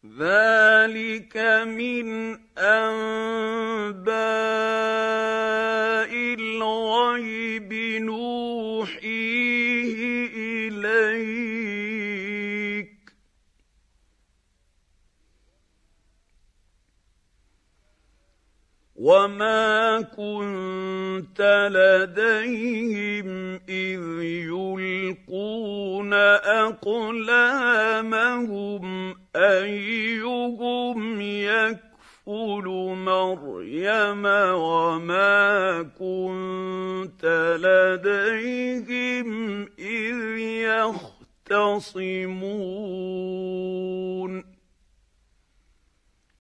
ذلك من انباء الغيب نوحيه اليك وما كنت لديهم اذ يلقون اقلامهم ايهم يكفل مريم وما كنت لديهم اذ يختصمون